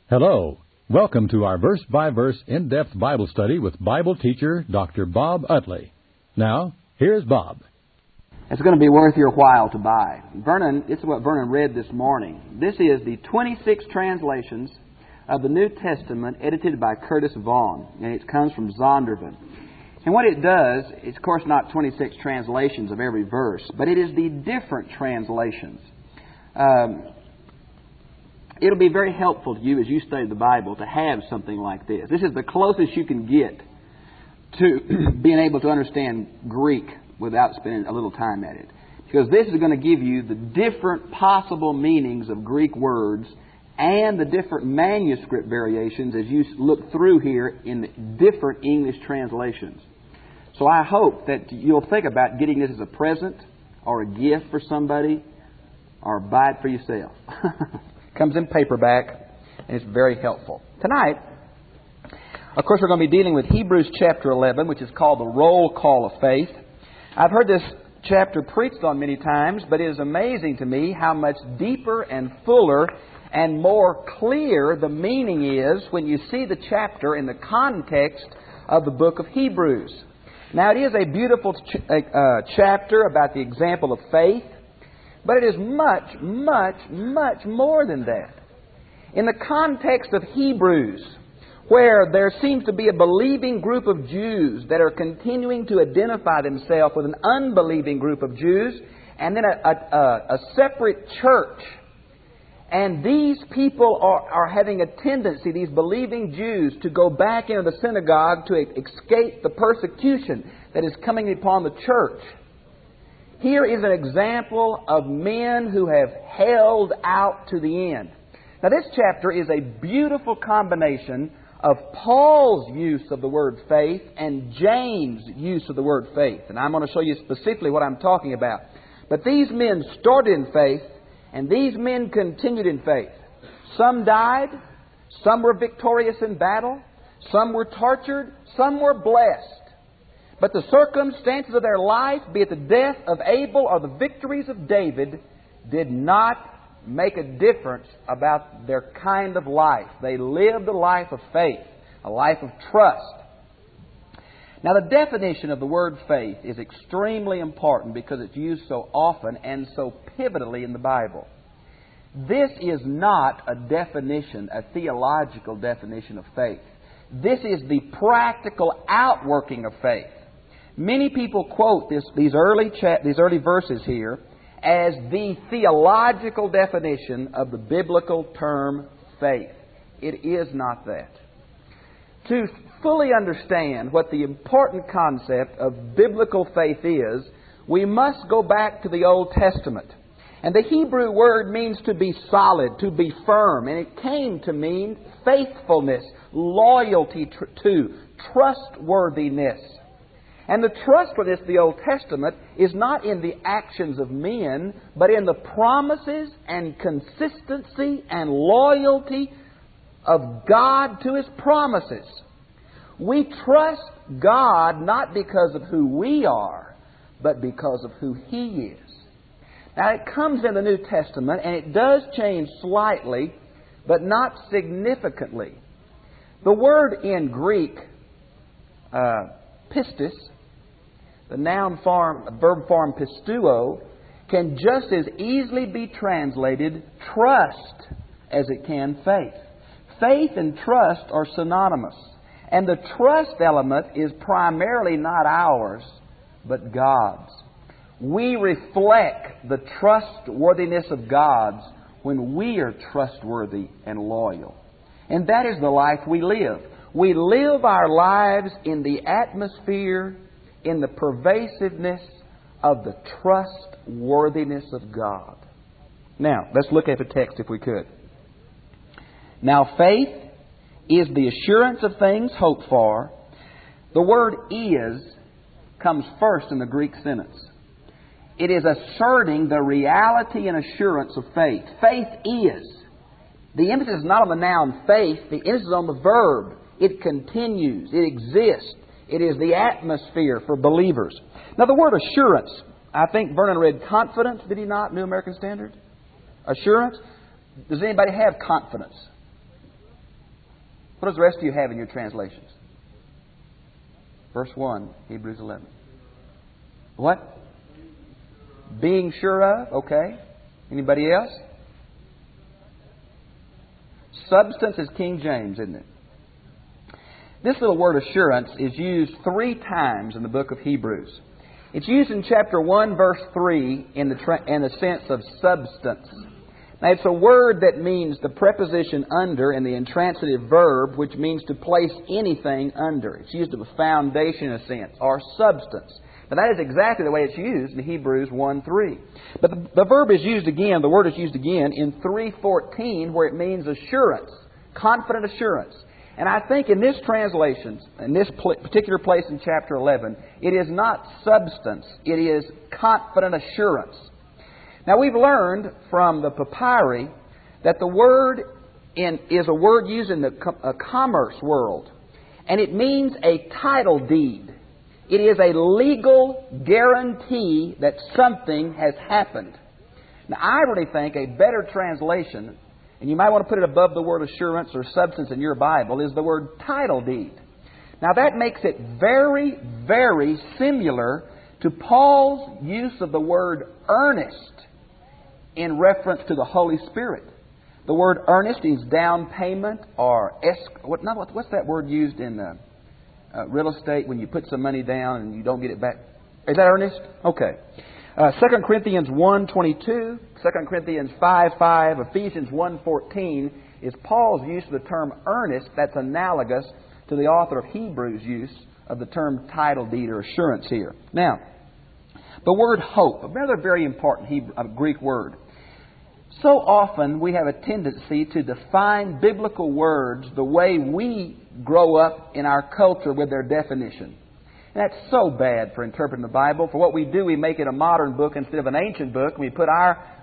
Hello. Welcome to our verse-by-verse in-depth Bible study with Bible teacher Dr. Bob Utley. Now, here's Bob. It's going to be worth your while to buy. This is what Vernon read this morning. This is the 26 translations of the New Testament edited by Curtis Vaughan, and it comes from Zondervan. And what it does, it's of course not 26 translations of every verse, but it is the different translations. It'll be very helpful to you as you study the Bible to have something like this. This is the closest you can get to being able to understand Greek without spending a little time at it. Because this is going to give you the different possible meanings of Greek words and the different manuscript variations as you look through here in the different English translations. So I hope that you'll think about getting this as a present or a gift for somebody or buy it for yourself. Comes in paperback, and it's very helpful. Tonight, of course, we're going to be dealing with Hebrews chapter 11, which is called the roll call of faith. I've heard this chapter preached on many times, but it is amazing to me how much deeper and fuller and more clear the meaning is when you see the chapter in the context of the book of Hebrews. Now, it is a beautiful chapter about the example of faith, but it is much, much, much more than that. In the context of Hebrews, where there seems to be a believing group of Jews that are continuing to identify themselves with an unbelieving group of Jews, and then a separate church. And these people are having a tendency, these believing Jews, to go back into the synagogue to escape the persecution that is coming upon the church. Here is an example of men who have held out to the end. Now, this chapter is a beautiful combination of Paul's use of the word faith and James' use of the word faith. And I'm going to show you specifically what I'm talking about. But these men started in faith, and these men continued in faith. Some died, some were victorious in battle, some were tortured, some were blessed. But the circumstances of their life, be it the death of Abel or the victories of David, did not make a difference about their kind of life. They lived a life of faith, a life of trust. Now, the definition of the word faith is extremely important because it's used so often and so pivotally in the Bible. This is not a definition, a theological definition of faith. This is the practical outworking of faith. Many people quote these early verses here as the theological definition of the biblical term faith. It is not that. To fully understand what the important concept of biblical faith is, we must go back to the Old Testament. And the Hebrew word means to be solid, to be firm. And it came to mean faithfulness, loyalty to, trustworthiness. And the trustworthiness of the Old Testament is not in the actions of men, but in the promises and consistency and loyalty of God to His promises. We trust God not because of who we are, but because of who He is. Now, it comes in the New Testament, and it does change slightly, but not significantly. The word in Greek, pistis, the verb form pistuo, can just as easily be translated trust as it can faith. Faith and trust are synonymous. And the trust element is primarily not ours, but God's. We reflect the trustworthiness of God's when we are trustworthy and loyal. And that is the life we live. We live our lives in the atmosphere, in the pervasiveness of the trustworthiness of God. Now, let's look at the text if we could. Now, faith is the assurance of things hoped for. The word is comes first in the Greek sentence. It is asserting the reality and assurance of faith. Faith is. The emphasis is not on the noun faith. The emphasis is on the verb. It continues. It exists. It is the atmosphere for believers. Now, the word assurance, I think Vernon read confidence, did he not, New American Standard? Assurance. Does anybody have confidence? What does the rest of you have in your translations? Verse 1, Hebrews 11. What? Being sure of. Okay. Anybody else? Substance is King James, isn't it? This little word assurance is used 3 times in the book of Hebrews. It's used in chapter 1, verse 3 in the sense of substance. Now, it's a word that means the preposition under and the intransitive verb, which means to place anything under. It's used of a foundation, in a sense, or substance. Now, that is exactly the way it's used in Hebrews 1:3. But the verb is used again, the word is used again in 3:14, where it means assurance, confident assurance. And I think in this translation, in this particular place in chapter 11, it is not substance, it is confident assurance. Now, we've learned from the papyri that the word is a word used in the commerce world, and it means a title deed. It is a legal guarantee that something has happened. Now, I really think a better translation, and you might want to put it above the word assurance or substance in your Bible, is the word title deed. Now, that makes it very, very similar to Paul's use of the word earnest in reference to the Holy Spirit. The word earnest is down payment or what's that word used in real estate when you put some money down and you don't get it back? Is that earnest? Okay. 2 Corinthians 1:22, 2 Corinthians 5:5, Ephesians 1:14 is Paul's use of the term earnest that's analogous to the author of Hebrews' use of the term title deed or assurance here. Now, the word hope, another very important Greek word. So often we have a tendency to define biblical words the way we grow up in our culture with their definition. And that's so bad for interpreting the Bible. For what we do, we make it a modern book instead of an ancient book. We put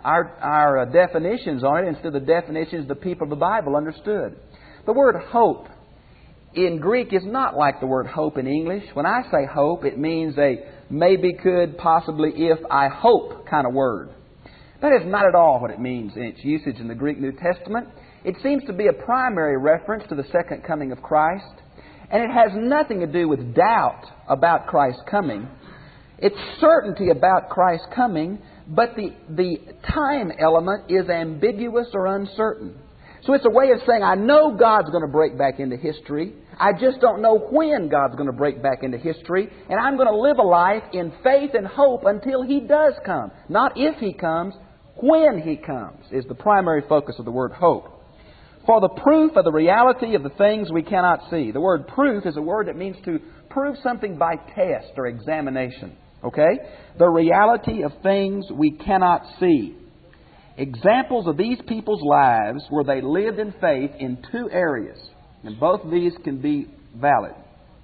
our definitions on it instead of the definitions the people of the Bible understood. The word hope in Greek is not like the word hope in English. When I say hope, it means a maybe, could, possibly, if, I hope kind of word. That is not at all what it means in its usage in the Greek New Testament. It seems to be a primary reference to the second coming of Christ. And it has nothing to do with doubt about Christ's coming. It's certainty about Christ's coming, but the time element is ambiguous or uncertain. So it's a way of saying, I know God's going to break back into history. I just don't know when God's going to break back into history. And I'm going to live a life in faith and hope until He does come. Not if He comes, when He comes is the primary focus of the word hope. For the proof of the reality of the things we cannot see. The word proof is a word that means to prove something by test or examination. Okay? The reality of things we cannot see. Examples of these people's lives where they lived in faith in 2 areas. And both of these can be valid.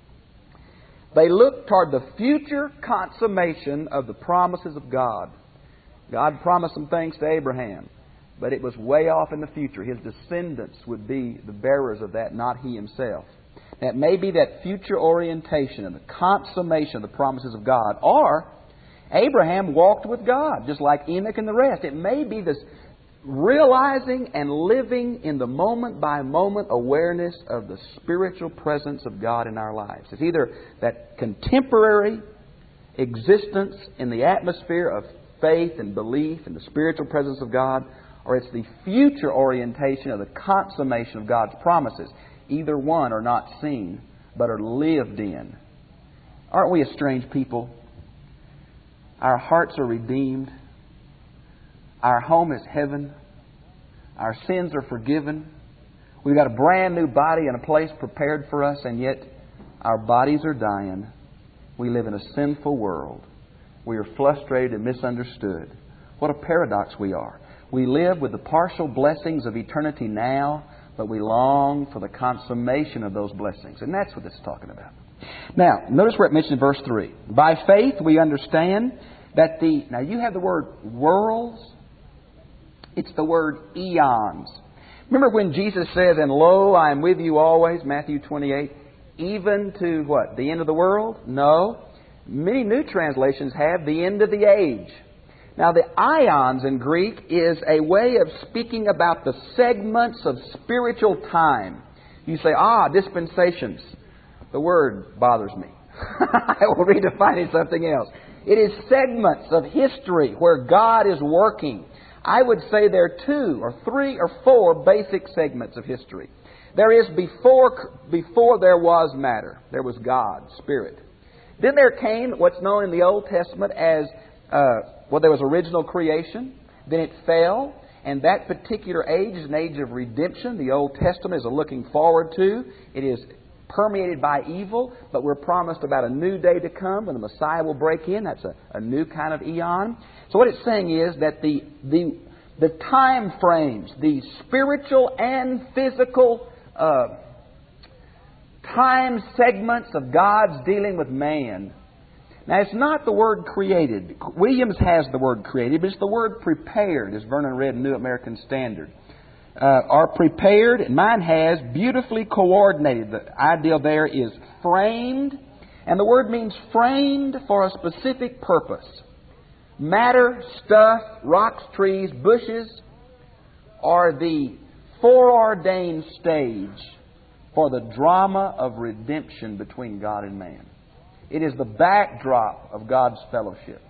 They looked toward the future consummation of the promises of God. God promised some things to Abraham, but it was way off in the future. His descendants would be the bearers of that, not he himself. That may be that future orientation and the consummation of the promises of God. Or Abraham walked with God, just like Enoch and the rest. It may be this realizing and living in the moment-by-moment awareness of the spiritual presence of God in our lives. It's either that contemporary existence in the atmosphere of faith and belief in the spiritual presence of God, or it's the future orientation of the consummation of God's promises. Either one are not seen, but are lived in. Aren't we a strange people? Our hearts are redeemed. Our home is heaven. Our sins are forgiven. We've got a brand new body and a place prepared for us, and yet our bodies are dying. We live in a sinful world. We are frustrated and misunderstood. What a paradox we are. We live with the partial blessings of eternity now, but we long for the consummation of those blessings. And that's what it's talking about. Now, notice where it mentions in verse 3. By faith we understand that now you have the word worlds. It's the word eons. Remember when Jesus says, and lo, I am with you always, Matthew 28, even to what? The end of the world? No. Many new translations have the end of the age. Now, the ions in Greek is a way of speaking about the segments of spiritual time. You say, dispensations. The word bothers me. I will redefine it something else. It is segments of history where God is working. I would say there are 2 or 3 or 4 basic segments of history. There is before there was matter. There was God, Spirit. Then there came what's known in the Old Testament as, there was original creation. Then it fell. And that particular age is an age of redemption. The Old Testament is a looking forward to. It is permeated by evil, but we're promised about a new day to come when the Messiah will break in. That's a new kind of eon. So what it's saying is that the time frames, the spiritual and physical time segments of God's dealing with man. Now, it's not the word created. Williams has the word created, but it's the word prepared, as Vernon read in New American Standard. Are prepared, and mine has beautifully coordinated. The idea there is framed, and the word means framed for a specific purpose. Matter, stuff, rocks, trees, bushes are the foreordained stage for the drama of redemption between God and man. It is the backdrop of God's fellowship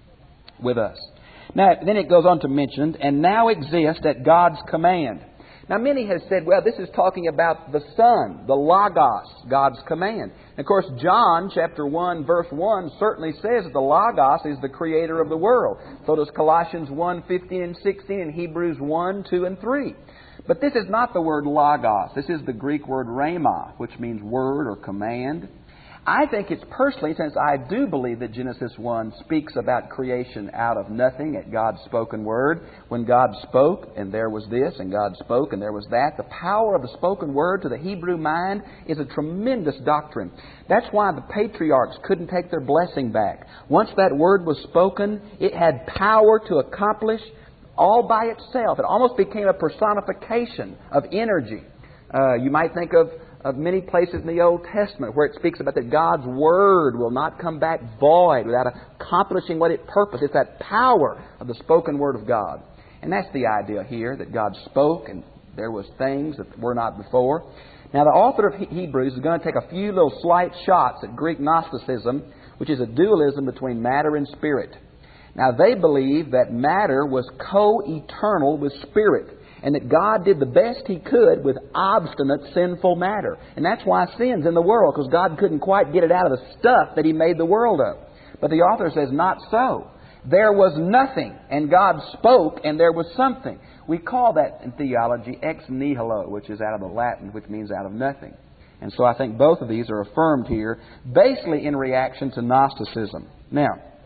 with us. Now, then it goes on to mention, and now exist at God's command. Now, many have said, well, this is talking about the Son, the Logos, God's command. And of course, John chapter 1, verse 1 certainly says that the Logos is the creator of the world. So does Colossians 1, 15 and 16, and Hebrews 1, 2 and 3. But this is not the word Logos. This is the Greek word rhema, which means word or command. I think it's personally, since I do believe that Genesis 1 speaks about creation out of nothing at God's spoken word. When God spoke, and there was this, and God spoke, and there was that. The power of the spoken word to the Hebrew mind is a tremendous doctrine. That's why the patriarchs couldn't take their blessing back. Once that word was spoken, it had power to accomplish all by itself. It almost became a personification of energy. You might think of many places in the Old Testament where it speaks about that God's Word will not come back void without accomplishing what it purposed. It's that power of the spoken Word of God. And that's the idea here, that God spoke and there was things that were not before. Now, the author of Hebrews is going to take a few little slight shots at Greek Gnosticism, which is a dualism between matter and spirit. Now, they believe that matter was co-eternal with spirit, and that God did the best He could with obstinate sinful matter. And that's why sin's in the world, because God couldn't quite get it out of the stuff that He made the world of. But the author says, not so. There was nothing, and God spoke, and there was something. We call that in theology ex nihilo, which is out of the Latin, which means out of nothing. And so I think both of these are affirmed here, basically in reaction to Gnosticism. Now,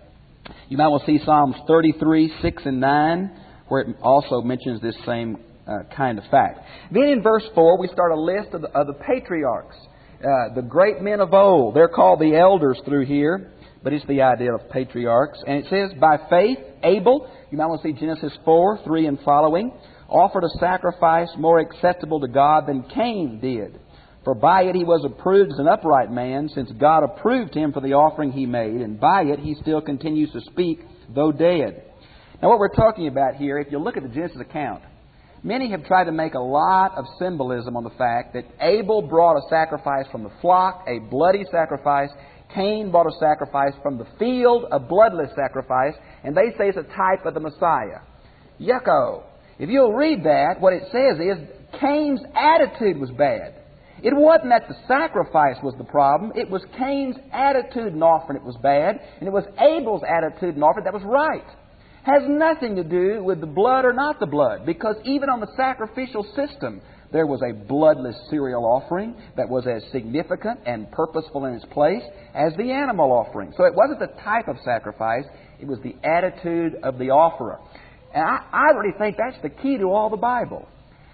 you might want to see Psalms 33, 6 and 9, where it also mentions this same kind of fact. Then in verse 4, we start a list of the patriarchs, the great men of old. They're called the elders through here, but it's the idea of patriarchs. And it says, by faith, Abel, you might want to see Genesis 4, 3 and following, offered a sacrifice more acceptable to God than Cain did. For by it he was approved as an upright man, since God approved him for the offering he made, and by it he still continues to speak, though dead. Now, what we're talking about here, if you look at the Genesis account, many have tried to make a lot of symbolism on the fact that Abel brought a sacrifice from the flock, a bloody sacrifice. Cain brought a sacrifice from the field, a bloodless sacrifice. And they say it's a type of the Messiah. Yucko. If you'll read that, what it says is Cain's attitude was bad. It wasn't that the sacrifice was the problem. It was Cain's attitude in offering it was bad. And it was Abel's attitude in offering that was right. Has nothing to do with the blood or not the blood, because even on the sacrificial system, there was a bloodless cereal offering that was as significant and purposeful in its place as the animal offering. So it wasn't the type of sacrifice, it was the attitude of the offerer. And I really think that's the key to all the Bible.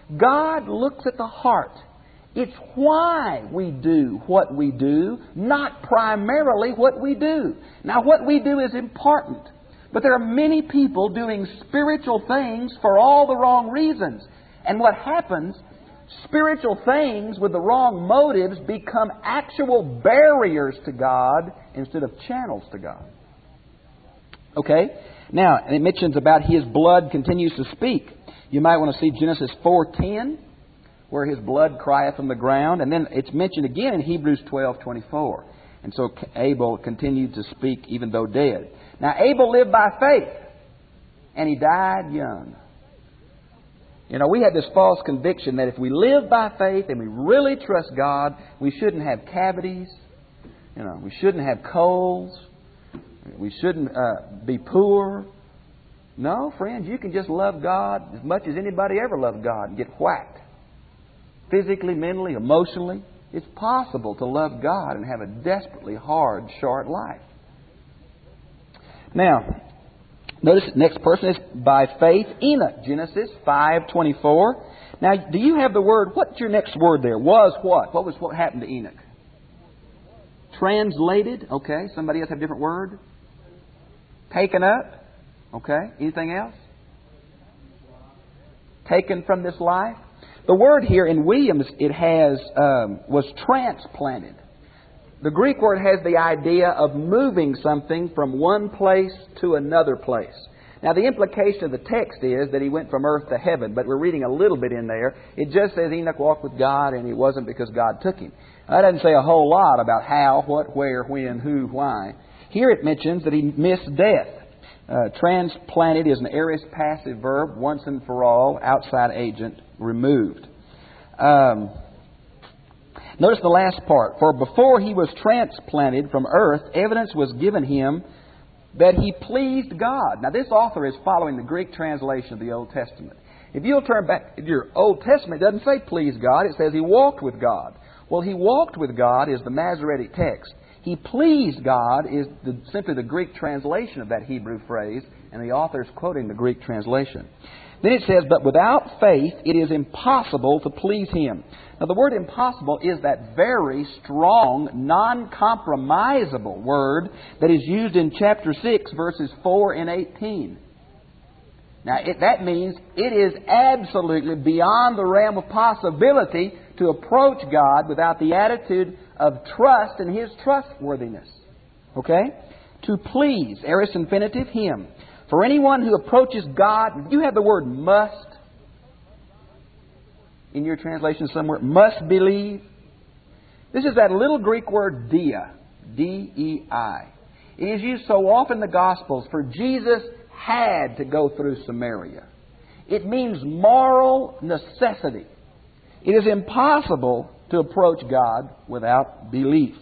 God looks at the heart. It's why we do what we do, not primarily what we do. Now, what we do is important. But there are many people doing spiritual things for all the wrong reasons. And what happens, spiritual things with the wrong motives become actual barriers to God instead of channels to God. Okay? Now, it mentions about His blood continues to speak. You might want to see Genesis 4:10, where his blood crieth from the ground. And then it's mentioned again in Hebrews 12:24. And so Abel continued to speak even though dead. Now Abel lived by faith, and he died young. You know, we had this false conviction that if we live by faith and we really trust God, we shouldn't have cavities. You know, we shouldn't have colds. We shouldn't be poor. No, friends, you can just love God as much as anybody ever loved God and get whacked. Physically, mentally, emotionally. It's possible to love God and have a desperately hard, short life. Now, notice the next person is by faith, Enoch, Genesis 5:24. Now, do you have the word, what's your next word there? Was what? What happened to Enoch? Translated. Okay. Somebody else have a different word? Taken up. Okay. Anything else? Taken from this life. The word here in Williams, it has, was transplanted. The Greek word has the idea of moving something from one place to another place. Now, the implication of the text is that he went from earth to heaven, but we're reading a little bit in there. It just says Enoch walked with God, and he wasn't because God took him. That doesn't say a whole lot about how, what, where, when, who, why. Here it mentions that he missed death. Transplanted is an aorist passive verb, once and for all, outside agent, removed. Notice the last part. For before he was transplanted from earth, evidence was given him that he pleased God. Now this author is following the Greek translation of the Old Testament. If you'll turn back to your Old Testament, it doesn't say pleased God. It says he walked with God. Well, he walked with God is the Masoretic text. He pleased God is simply the Greek translation of that Hebrew phrase, and the author is quoting the Greek translation. Then it says, but without faith it is impossible to please Him. Now the word impossible is that very strong, non-compromisable word that is used in chapter 6, verses 4 and 18. Now that means it is absolutely beyond the realm of possibility to approach God without the attitude of trust in His trustworthiness. Okay? To please, aorist infinitive, Him. For anyone who approaches God, you have the word must in your translation somewhere. Must believe. This is that little Greek word dia. D-E-I. It is used so often in the Gospels for Jesus had to go through Samaria. It means moral necessity. It is impossible to approach God without belief.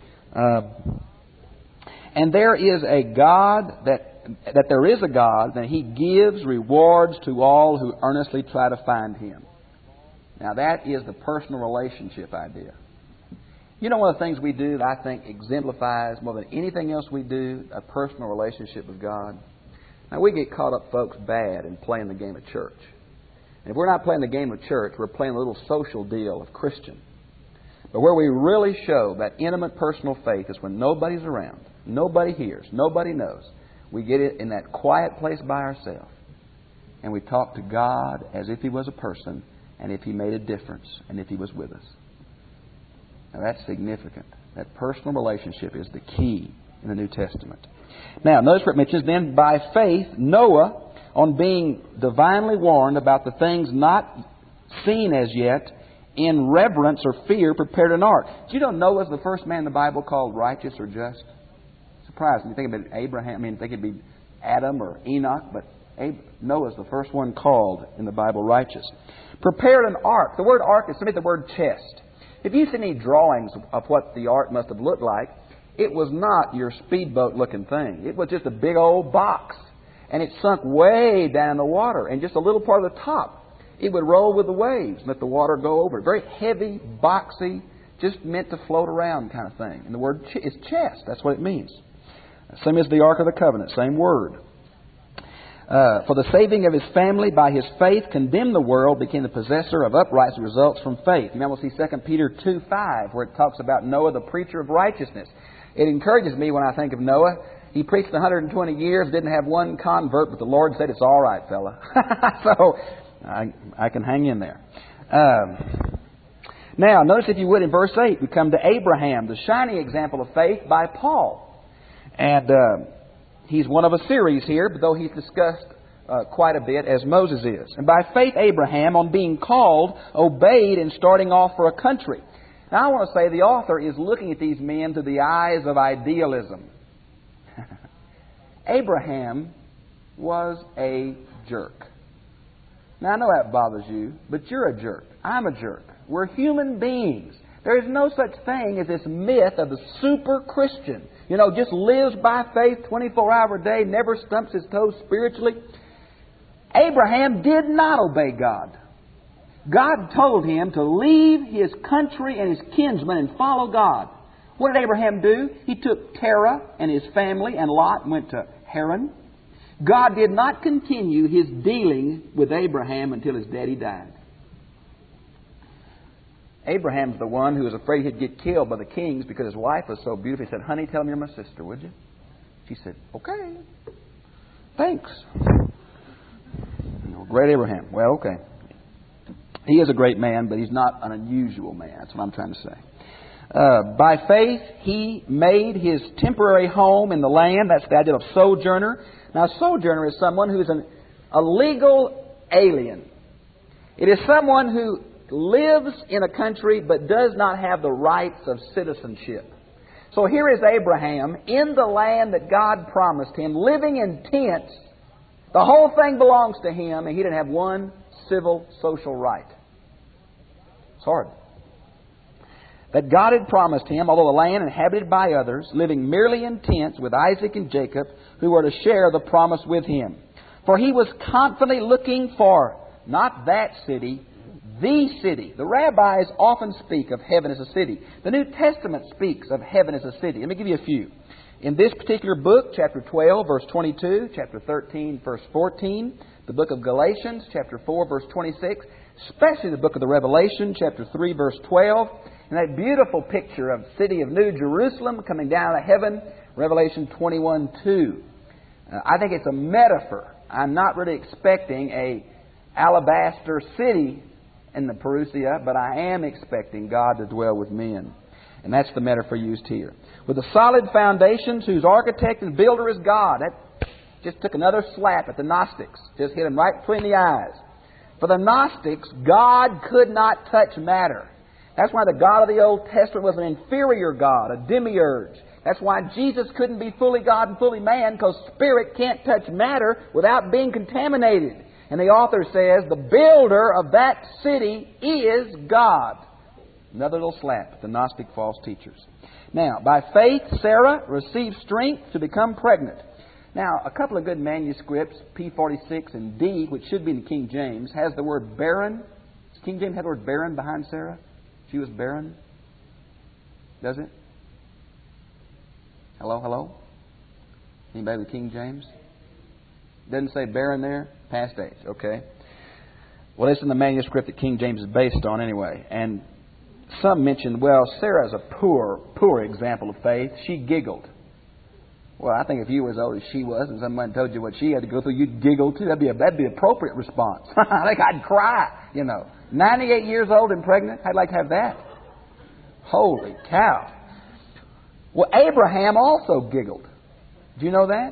And there is a God that there is a God, that He gives rewards to all who earnestly try to find Him. Now that is the personal relationship idea. You know, one of the things we do that I think exemplifies more than anything else we do, a personal relationship with God. Now we get caught up, folks, bad in playing the game of church. And if we're not playing the game of church, we're playing a little social deal of Christian. But where we really show that intimate personal faith is when nobody's around, nobody hears, nobody knows. We get it in that quiet place by ourselves. And we talk to God as if He was a person, and if He made a difference, and if He was with us. Now that's significant. That personal relationship is the key in the New Testament. Now, notice where it mentions, then by faith, Noah, on being divinely warned about the things not seen as yet, in reverence or fear, prepared an ark. Do you know Noah was the first man in the Bible called righteous or just? Surprising. You think about Abraham, think it'd be Adam or Enoch, but Noah's the first one called in the Bible righteous. Prepared an ark. The word ark is simply the word chest. If you see any drawings of what the ark must have looked like, it was not your speedboat looking thing. It was just a big old box. And it sunk way down in the water, and just a little part of the top. It would roll with the waves and let the water go over it. Very heavy, boxy, just meant to float around kind of thing. And the word is chest. That's what it means. Same as the Ark of the Covenant. Same word. For the saving of his family by his faith condemned the world, became the possessor of uprightness results from faith. Now we'll see 2 Peter 2:5 where it talks about Noah, the preacher of righteousness. It encourages me when I think of Noah. He preached 120 years, didn't have one convert, but the Lord said, it's all right, fella. So I can hang in there. Now, notice if you would in verse 8, we come to Abraham, the shining example of faith by Paul. And he's one of a series here, but though he's discussed quite a bit as Moses is. And by faith, Abraham, on being called, obeyed in starting off for a country. Now, I want to say the author is looking at these men through the eyes of idealism. Abraham was a jerk. Now, I know that bothers you, but you're a jerk. I'm a jerk. We're human beings. There is no such thing as this myth of the super Christian. Just lives by faith 24 hours a day, never stumps his toes spiritually. Abraham did not obey God. God told him to leave his country and his kinsmen and follow God. What did Abraham do? He took Terah and his family and Lot and went to Haran. God did not continue His dealing with Abraham until his daddy died. Abraham's the one who was afraid he'd get killed by the kings because his wife was so beautiful. He said, "Honey, tell him you're my sister, would you?" She said, "Okay. Thanks." Great Abraham. Well, okay. He is a great man, but he's not an unusual man. That's what I'm trying to say. By faith, he made his temporary home in the land. That's the idea of sojourner. Now, a sojourner is someone who is a legal alien. It is someone who lives in a country but does not have the rights of citizenship. So here is Abraham in the land that God promised him, living in tents. The whole thing belongs to him, and he didn't have one civil, social right. It's hard. That God had promised him, although the land inhabited by others, living merely in tents with Isaac and Jacob, who were to share the promise with him. For he was confidently looking for, not that city, the city. The rabbis often speak of heaven as a city. The New Testament speaks of heaven as a city. Let me give you a few. In this particular book, chapter 12, verse 22, chapter 13, verse 14, the book of Galatians, chapter 4, verse 26, especially the book of the Revelation, chapter 3, verse 12, and that beautiful picture of the city of New Jerusalem coming down out of heaven, Revelation 21, 2. I think it's a metaphor. I'm not really expecting a alabaster city in the Parousia, but I am expecting God to dwell with men. And that's the metaphor used here. With the solid foundations, whose architect and builder is God. That just took another slap at the Gnostics. Just hit them right between the eyes. For the Gnostics, God could not touch matter. That's why the God of the Old Testament was an inferior God, a demiurge. That's why Jesus couldn't be fully God and fully man, because spirit can't touch matter without being contaminated. And the author says, the builder of that city is God. Another little slap at the Gnostic false teachers. Now, by faith, Sarah received strength to become pregnant. Now, a couple of good manuscripts, P46 and D, which should be in the King James, has the word barren. Does King James have the word barren behind Sarah? She was barren? Does it? Hello, hello? Anybody with King James? Doesn't say barren there? Past age, okay. Well, it's in the manuscript that King James is based on anyway. And some mentioned, well, Sarah's a poor example of faith. She giggled. Well, I think if you were as old as she was and someone told you what she had to go through, you'd giggle too. That'd be an appropriate response. I think I'd cry, 98 years old and pregnant. I'd like to have that. Holy cow. Well, Abraham also giggled. Do you know that?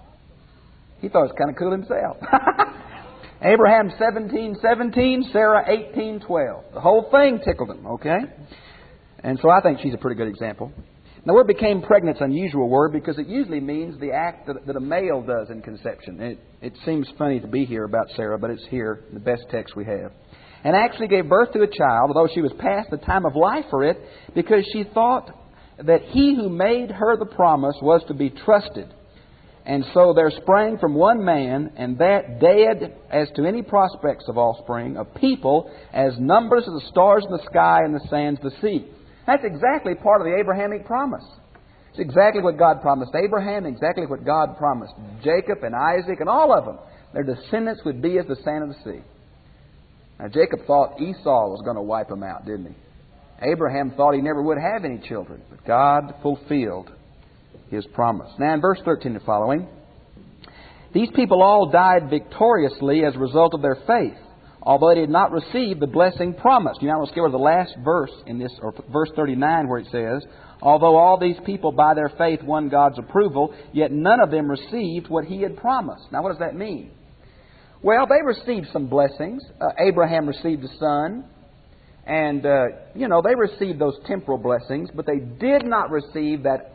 He thought it was kind of cool himself. Abraham 17:17, Sarah 18:12. The whole thing tickled him, okay? And so I think she's a pretty good example. Now, the word became pregnant is an unusual word because it usually means the act that a male does in conception. It seems funny to be here about Sarah, but it's here, the best text we have. And actually gave birth to a child, although she was past the time of life for it, because she thought that he who made her the promise was to be trusted. And so there sprang from one man, and that dead as to any prospects of offspring, of people as numbers of the stars in the sky and the sands of the sea. That's exactly part of the Abrahamic promise. It's exactly what God promised Abraham, exactly what God promised Jacob and Isaac and all of them. Their descendants would be as the sand of the sea. Now, Jacob thought Esau was going to wipe them out, didn't he? Abraham thought he never would have any children, but God fulfilled His promise. Now, in verse 13 and following, these people all died victoriously as a result of their faith, although they did not receive the blessing promised. You now let's go to the last verse in this, or verse 39, where it says, although all these people by their faith won God's approval, yet none of them received what He had promised. Now, what does that mean? Well, they received some blessings. Abraham received a son. And, they received those temporal blessings, but they did not receive that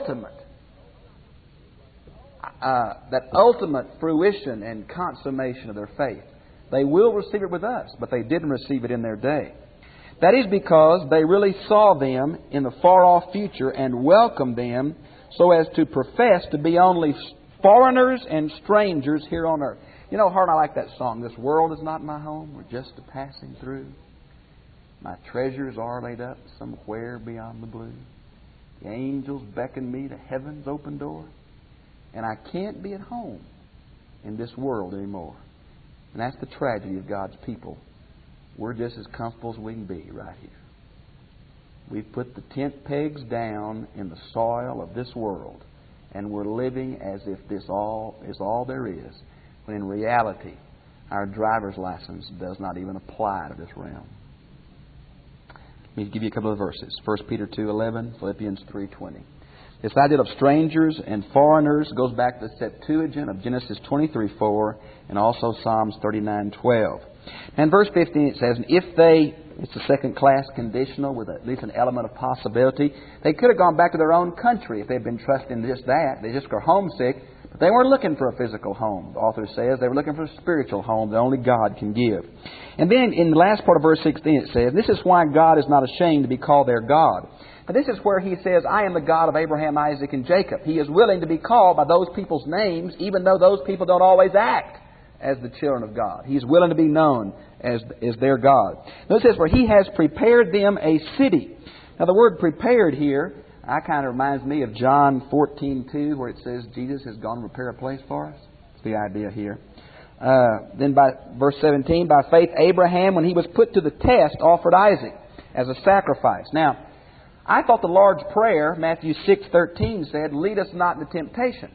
ultimate fruition and consummation of their faith. They will receive it with us, but they didn't receive it in their day. That is because they really saw them in the far-off future and welcomed them so as to profess to be only foreigners and strangers here on earth. You know, Hart, I like that song, "This world is not my home, we're just a passing through. My treasures are laid up somewhere beyond the blue. The angels beckon me to heaven's open door, and I can't be at home in this world anymore." And that's the tragedy of God's people. We're just as comfortable as we can be right here. We've put the tent pegs down in the soil of this world, and we're living as if this all is all there is, when in reality, our driver's license does not even apply to this realm. Let me give you a couple of verses. 1 Peter 2:11, Philippians 3:20. This idea of strangers and foreigners goes back to the Septuagint of Genesis 23:4 and also Psalms 39:12. And verse 15 it says, it's a second-class conditional with at least an element of possibility. They could have gone back to their own country if they'd been trusting just that. They just got homesick, but they weren't looking for a physical home. The author says they were looking for a spiritual home that only God can give. And then in the last part of verse 16 it says, "This is why God is not ashamed to be called their God." And this is where He says, "I am the God of Abraham, Isaac, and Jacob." He is willing to be called by those people's names, even though those people don't always act as the children of God. He's willing to be known as their God. Now it says, "For He has prepared them a city." Now the word "prepared" here, kind of reminds me of John 14:2, where it says Jesus has gone to prepare a place for us. That's the idea here. Then by verse 17, "By faith Abraham, when he was put to the test, offered Isaac as a sacrifice." Now, I thought the Lord's Prayer, Matthew 6:13, said, "Lead us not into temptation."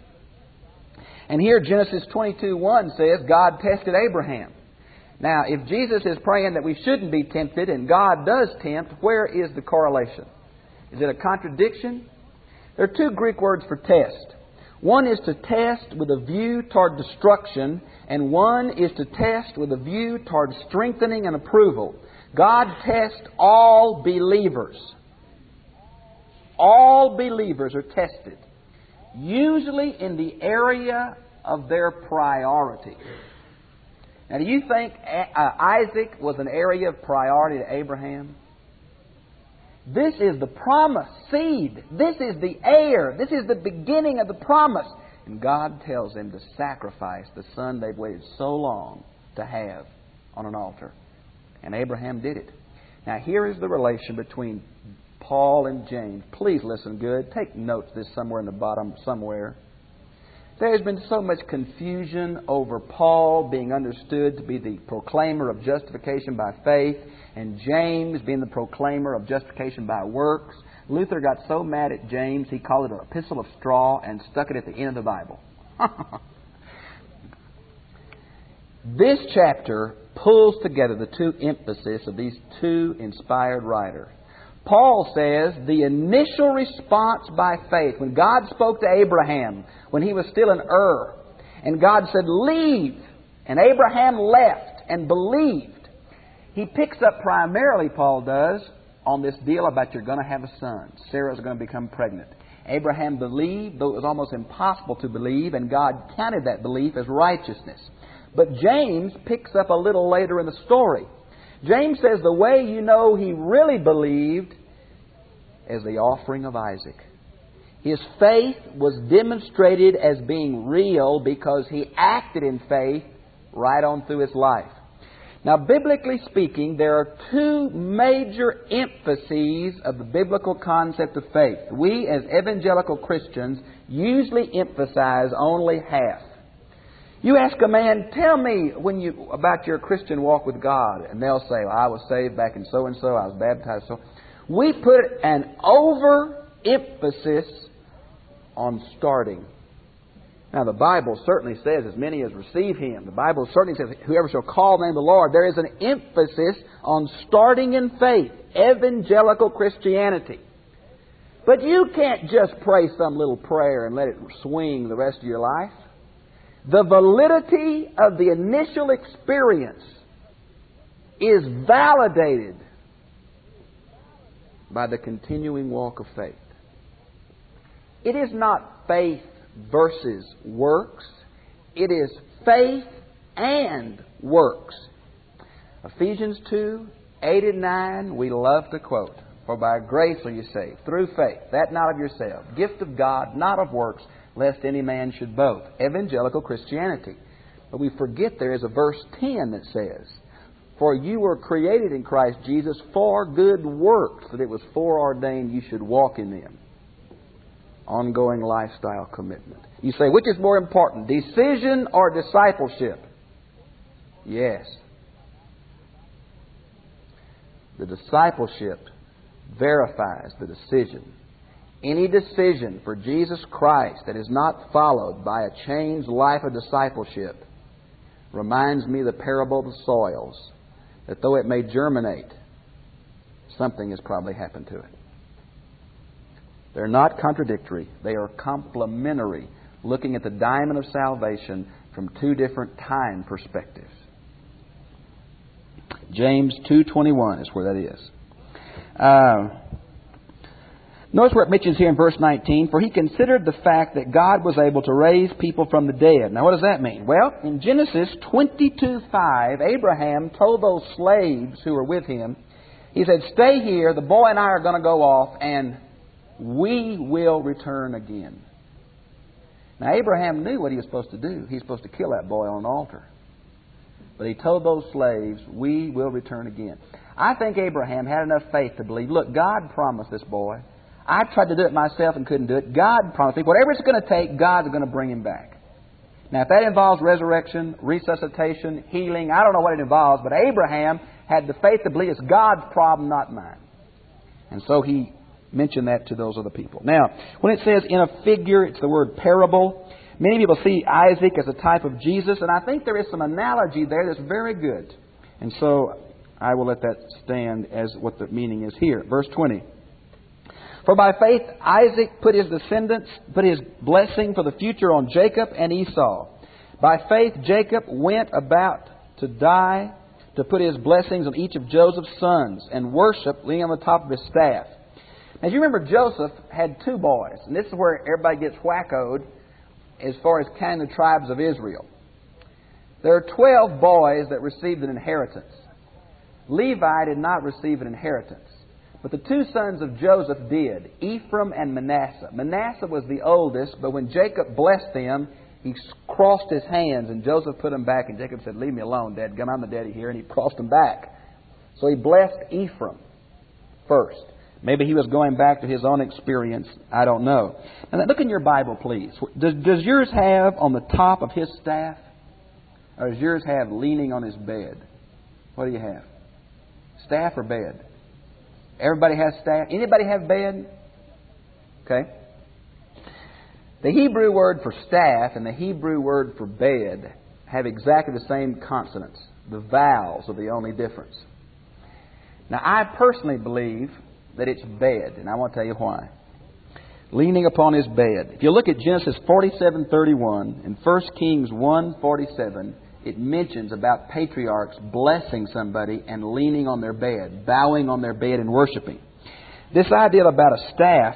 And here Genesis 22:1 says, God tested Abraham. Now, if Jesus is praying that we shouldn't be tempted and God does tempt, where is the correlation? Is it a contradiction? There are two Greek words for test. One is to test with a view toward destruction, and one is to test with a view toward strengthening and approval. God tests all believers. All believers are tested, usually in the area of their priority. Now, do you think Isaac was an area of priority to Abraham? This is the promised seed. This is the heir. This is the beginning of the promise. And God tells them to sacrifice the son they've waited so long to have on an altar. And Abraham did it. Now, here is the relation between Paul and James. Please listen good. Take notes this somewhere in the bottom somewhere. There has been so much confusion over Paul being understood to be the proclaimer of justification by faith and James being the proclaimer of justification by works. Luther got so mad at James he called it an epistle of straw and stuck it at the end of the Bible. This chapter pulls together the two emphases of these two inspired writers. Paul says the initial response by faith, when God spoke to Abraham, when he was still in Ur, and God said, "Leave," and Abraham left and believed. He picks up primarily, Paul does, on this deal about you're going to have a son. Sarah's going to become pregnant. Abraham believed, though it was almost impossible to believe, and God counted that belief as righteousness. But James picks up a little later in the story. James says the way you know he really believed is the offering of Isaac. His faith was demonstrated as being real because he acted in faith right on through his life. Now, biblically speaking, there are two major emphases of the biblical concept of faith. We, as evangelical Christians, usually emphasize only half. You ask a man, "Tell me about your Christian walk with God," and they'll say, "Well, I was saved back in so-and-so, I was baptized so." We put an overemphasis on starting. Now, the Bible certainly says, "As many as receive Him." The Bible certainly says, "Whoever shall call the name of the Lord." There is an emphasis on starting in faith, evangelical Christianity. But you can't just pray some little prayer and let it swing the rest of your life. The validity of the initial experience is validated by the continuing walk of faith. It is not faith versus works. It is faith and works. Ephesians 2, 8 and 9, we love to quote. For by grace are you saved, through faith, that not of yourself, gift of God, not of works, lest any man should boast. Evangelical Christianity. But we forget there is a verse 10 that says, for you were created in Christ Jesus for good works, that it was foreordained you should walk in them. Ongoing lifestyle commitment. You say, which is more important, decision or discipleship? Yes. The discipleship verifies the decision. Any decision for Jesus Christ that is not followed by a changed life of discipleship reminds me of the parable of the soils, that though it may germinate, something has probably happened to it. They're not contradictory. They are complementary, looking at the diamond of salvation from two different time perspectives. James 2:21 is where that is. Notice where it mentions here in verse 19, for he considered the fact that God was able to raise people from the dead. Now what does that mean? Well, in Genesis 22:5, Abraham told those slaves who were with him, he said, stay here, the boy and I are going to go off, and we will return again. Now Abraham knew what he was supposed to do. He was supposed to kill that boy on an altar. But he told those slaves, we will return again. I think Abraham had enough faith to believe, look, God promised this boy. I tried to do it myself and couldn't do it. God promised me, whatever it's going to take, God's going to bring him back. Now, if that involves resurrection, resuscitation, healing, I don't know what it involves, but Abraham had the faith to believe it's God's problem, not mine. And so he mentioned that to those other people. Now, when it says in a figure, it's the word parable. Many people see Isaac as a type of Jesus, and I think there is some analogy there that's very good. And so I will let that stand as what the meaning is here. Verse 20. For by faith Isaac put his blessing for the future on Jacob and Esau. By faith Jacob went about to die to put his blessings on each of Joseph's sons and worship leaning on the top of his staff. Now, you remember Joseph had two boys, and this is where everybody gets wackoed as far as counting the tribes of Israel. There are 12 boys that received an inheritance. Levi did not receive an inheritance. But the two sons of Joseph did, Ephraim and Manasseh. Manasseh was the oldest, but when Jacob blessed them, he crossed his hands, and Joseph put them back, and Jacob said, leave me alone, Dad. I'm the daddy here, and he crossed them back. So he blessed Ephraim first. Maybe he was going back to his own experience. I don't know. Now look in your Bible, please. Does yours have on the top of his staff? Or does yours have leaning on his bed? What do you have? Staff or bed? Everybody has staff. Anybody have bed? Okay. The Hebrew word for staff and the Hebrew word for bed have exactly the same consonants. The vowels are the only difference. Now, I personally believe that it's bed, and I want to tell you why. Leaning upon his bed. If you look at Genesis 47:31 and 1 Kings 1:47, it mentions about patriarchs blessing somebody and leaning on their bed, bowing on their bed and worshiping. This idea about a staff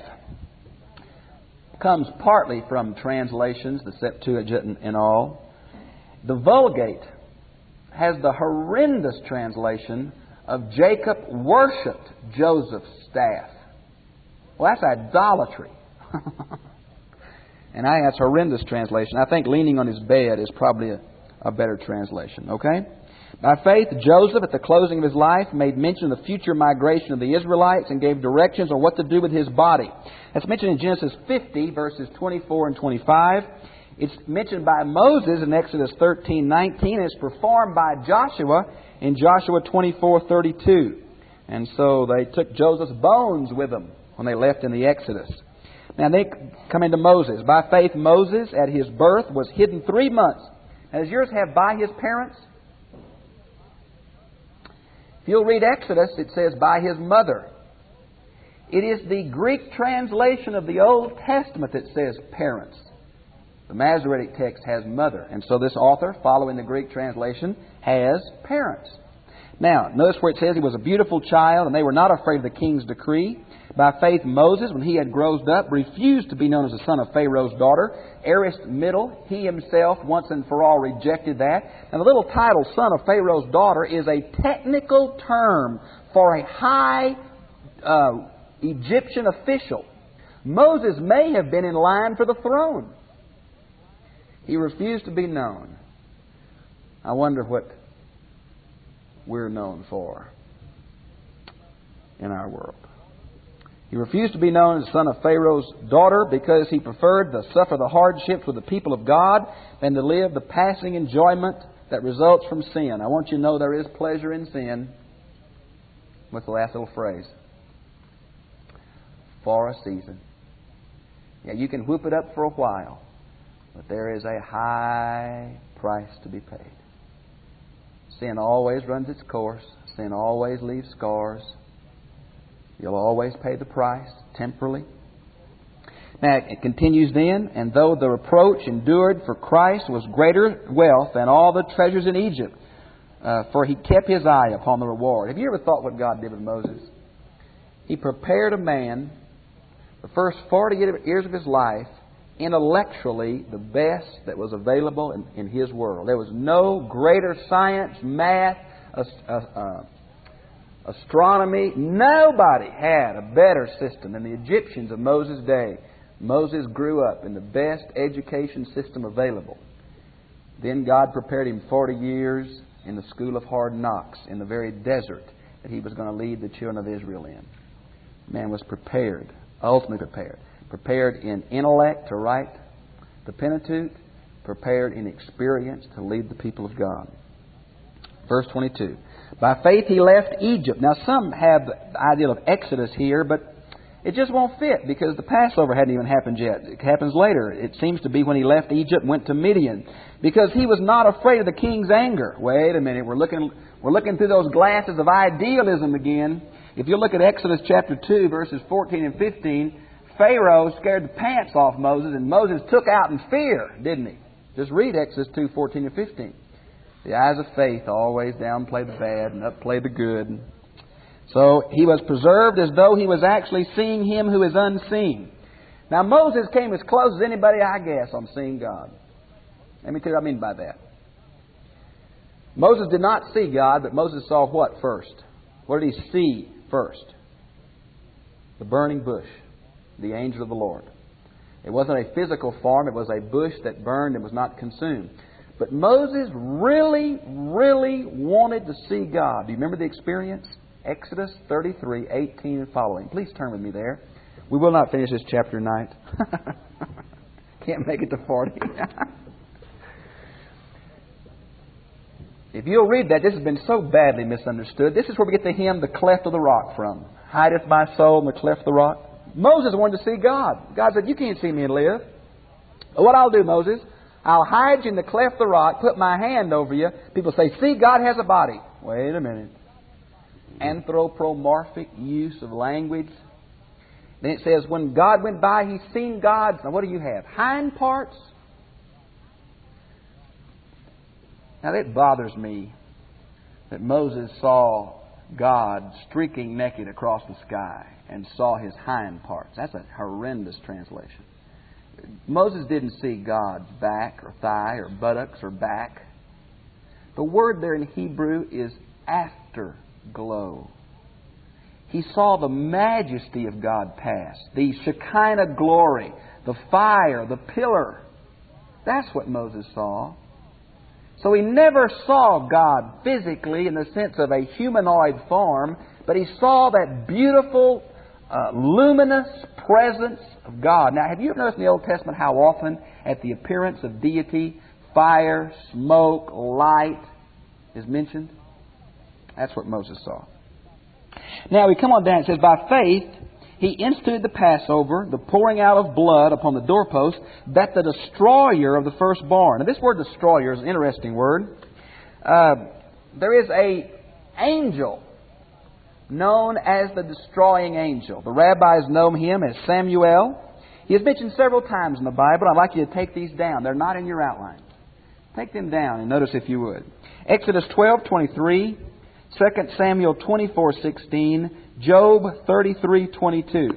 comes partly from translations, the Septuagint and all. The Vulgate has the horrendous translation of Jacob worshipped Joseph's staff. Well, that's idolatry. And I think that's a horrendous translation. I think leaning on his bed is probably a better translation. Okay? By faith, Joseph, at the closing of his life, made mention of the future migration of the Israelites and gave directions on what to do with his body. That's mentioned in Genesis 50, verses 24 and 25. It's mentioned by Moses in Exodus 13:19, and it's performed by Joshua in Joshua 24:32. And so they took Joseph's bones with them when they left in the Exodus. Now they come into Moses. By faith, Moses, at his birth, was hidden 3 months. Now, does yours have by his parents? If you'll read Exodus, it says by his mother. It is the Greek translation of the Old Testament that says parents. The Masoretic text has mother. And so this author, following the Greek translation, has parents. Now, notice where it says he was a beautiful child, and they were not afraid of the king's decree. By faith, Moses, when he had grown up, refused to be known as the son of Pharaoh's daughter. Aorist middle, he himself once and for all rejected that. And the little title, son of Pharaoh's daughter, is a technical term for a high Egyptian official. Moses may have been in line for the throne. He refused to be known. I wonder what we're known for in our world. He refused to be known as the son of Pharaoh's daughter because he preferred to suffer the hardships with the people of God than to live the passing enjoyment that results from sin. I want you to know there is pleasure in sin. What's the last little phrase? For a season. Yeah, you can whoop it up for a while, but there is a high price to be paid. Sin always runs its course. Sin always leaves scars. You'll always pay the price, temporally. Now, it continues then, and though the reproach endured for Christ was greater wealth than all the treasures in Egypt, for he kept his eye upon the reward. Have you ever thought what God did with Moses? He prepared a man, the first 40 years of his life, intellectually the best that was available in his world. There was no greater science, math, astronomy. Nobody had a better system than the Egyptians of Moses' day. Moses grew up in the best education system available. Then God prepared him 40 years in the school of hard knocks in the very desert that he was going to lead the children of Israel in. Man was prepared, ultimately prepared. Prepared in intellect to write the Pentateuch, prepared in experience to lead the people of God. Verse 22. By faith he left Egypt. Now some have the idea of Exodus here, but it just won't fit because the Passover hadn't even happened yet. It happens later. It seems to be when he left Egypt and went to Midian. Because he was not afraid of the king's anger. Wait a minute, we're looking through those glasses of idealism again. If you look at Exodus chapter 2, verses 14 and 15, Pharaoh scared the pants off Moses, and Moses took out in fear, didn't he? Just read Exodus 2, 14 and 15. The eyes of faith always downplay the bad and upplay the good. So he was preserved as though he was actually seeing Him who is unseen. Now Moses came as close as anybody, I guess, on seeing God. Let me tell you what I mean by that. Moses did not see God, but Moses saw what first? What did he see first? The burning bush. The angel of the Lord. It wasn't a physical form. It was a bush that burned and was not consumed. But Moses really, really wanted to see God. Do you remember the experience? Exodus 33, 18 and following. Please turn with me there. We will not finish this chapter tonight. Can't make it to 40. If you'll read that, this has been so badly misunderstood. This is where we get the hymn, The Cleft of the Rock, from. Hideth my soul in the cleft of the rock. Moses wanted to see God. God said, you can't see me and live. What I'll do, Moses, I'll hide you in the cleft of the rock, put my hand over you. People say, see, God has a body. Wait a minute. Anthropomorphic use of language. Then it says, when God went by, He's seen God. Now what do you have? Hind parts? Now that bothers me that Moses saw God streaking naked across the sky and saw His hind parts. That's a horrendous translation. Moses didn't see God's back or thigh or buttocks or back. The word there in Hebrew is afterglow. He saw the majesty of God pass, the Shekinah glory, the fire, the pillar. That's what Moses saw. So he never saw God physically in the sense of a humanoid form, but he saw that beautiful, luminous presence of God. Now, have you ever noticed in the Old Testament how often at the appearance of deity, fire, smoke, light is mentioned? That's what Moses saw. Now, we come on down. It says, by faith, he instituted the Passover, the pouring out of blood upon the doorpost, that the destroyer of the firstborn. Now, this word destroyer is an interesting word. There is an angel known as the destroying angel. The rabbis know him as Samuel. He is mentioned several times in the Bible. I'd like you to take these down. They're not in your outline. Take them down and notice if you would. Exodus 12:23, 2 Samuel 24:16, Job 33:22.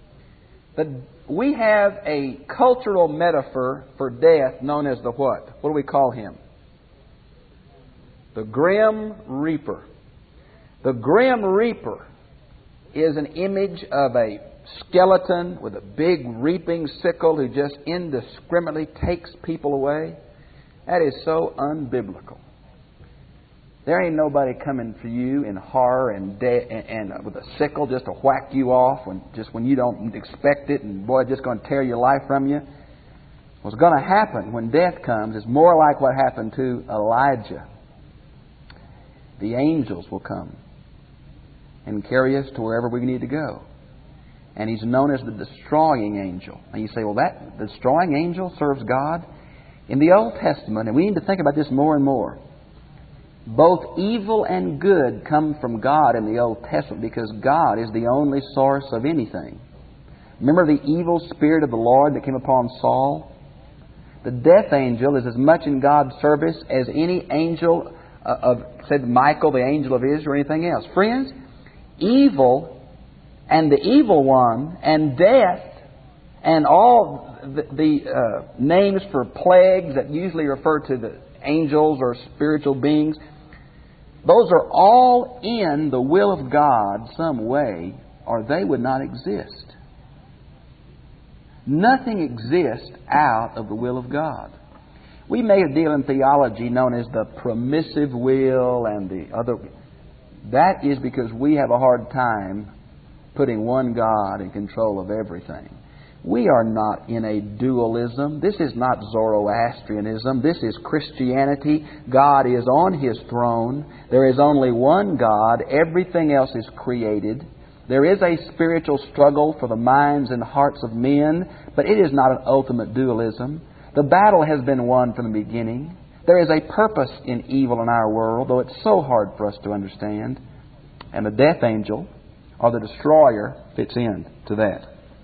We have a cultural metaphor for death known as the what? What do we call him? The Grim Reaper. The Grim Reaper is an image of a skeleton with a big reaping sickle who just indiscriminately takes people away. That is so unbiblical. There ain't nobody coming for you in horror and with a sickle just to whack you off when you don't expect it, and boy, just going to tear your life from you. What's going to happen when death comes is more like what happened to Elijah. The angels will come and carry us to wherever we need to go. And he's known as the destroying angel. And you say, well, that destroying angel serves God? In the Old Testament, and we need to think about this more and more, both evil and good come from God in the Old Testament because God is the only source of anything. Remember the evil spirit of the Lord that came upon Saul? The death angel is as much in God's service as any angel said Michael, the angel of Israel, or anything else. Friends, evil and the evil one and death and all the names for plagues that usually refer to the angels or spiritual beings, those are all in the will of God some way, or they would not exist. Nothing exists out of the will of God. We make a deal in theology known as the permissive will and the other. That is because we have a hard time putting one God in control of everything. We are not in a dualism. This is not Zoroastrianism. This is Christianity. God is on His throne. There is only one God. Everything else is created. There is a spiritual struggle for the minds and hearts of men, but it is not an ultimate dualism. The battle has been won from the beginning. There is a purpose in evil in our world, though it's so hard for us to understand. And the death angel, or the destroyer, fits in to that.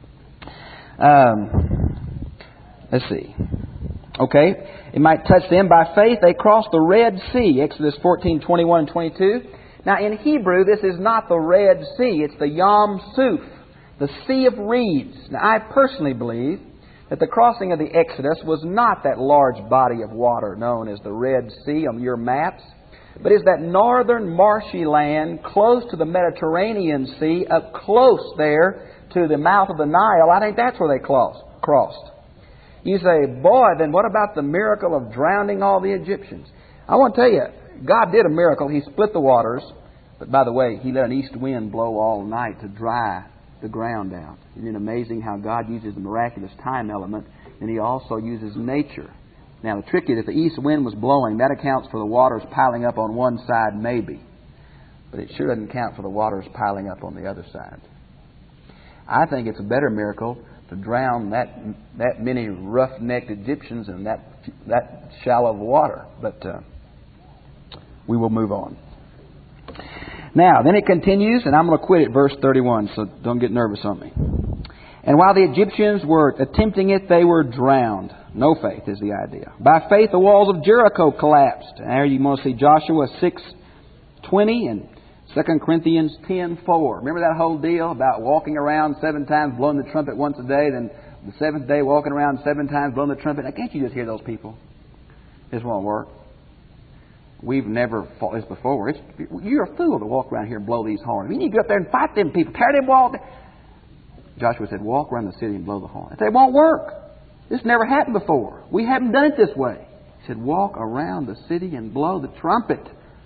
Let's see. Okay. It might touch them. By faith they crossed the Red Sea. Exodus 14:21 and 22. Now in Hebrew this is not the Red Sea. It's the Yam Suf, the Sea of Reeds. Now I personally believe that the crossing of the Exodus was not that large body of water known as the Red Sea on your maps, but is that northern marshy land close to the Mediterranean Sea, up close there to the mouth of the Nile. I think that's where they crossed. You say, boy, then what about the miracle of drowning all the Egyptians? I want to tell you, God did a miracle. He split the waters. But by the way, He let an east wind blow all night to dry the ground out. Isn't it amazing how God uses the miraculous time element, and He also uses nature? Now, the trick is if the east wind was blowing, that accounts for the waters piling up on one side, maybe. But it sure doesn't count for the waters piling up on the other side. I think it's a better miracle to drown that many rough-necked Egyptians in that shallow of water. But we will move on. Now, then it continues, and I'm going to quit at verse 31, so don't get nervous on me. And while the Egyptians were attempting it, they were drowned. No faith is the idea. By faith, the walls of Jericho collapsed. And there you want to see Joshua 6:20 and 2 Corinthians 10:4. Remember that whole deal about walking around 7 times, blowing the trumpet once a day, then the 7th day walking around 7 times, blowing the trumpet? Now, can't you just hear those people? This won't work. We've never fought this before. You're a fool to walk around here and blow these horns. You need to go up there and fight them people. Tear them walls down. Joshua said, walk around the city and blow the horn. I said, it won't work. This never happened before. We haven't done it this way. He said, walk around the city and blow the trumpet.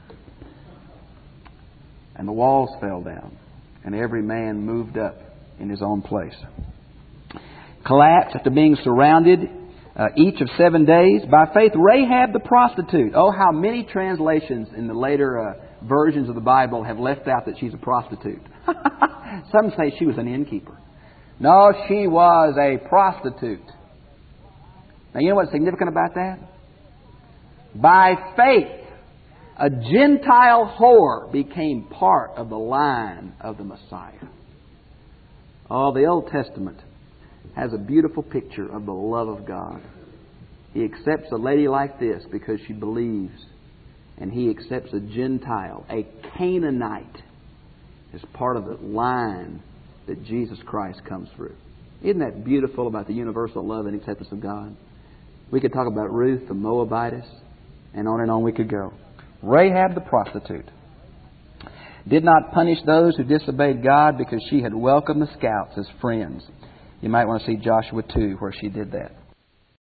And the walls fell down. And every man moved up in his own place. Collapsed after being surrounded each of 7 days. By faith, Rahab the prostitute. Oh, how many translations in the later versions of the Bible have left out that she's a prostitute. Some say she was an innkeeper. No, she was a prostitute. Now, you know what's significant about that? By faith, a Gentile whore became part of the line of the Messiah. Oh, the Old Testament has a beautiful picture of the love of God. He accepts a lady like this because she believes. And He accepts a Gentile, a Canaanite, as part of the line that Jesus Christ comes through. Isn't that beautiful about the universal love and acceptance of God? We could talk about Ruth the Moabitess, and on we could go. Rahab the prostitute did not punish those who disobeyed God because she had welcomed the scouts as friends. You might want to see Joshua 2 where she did that.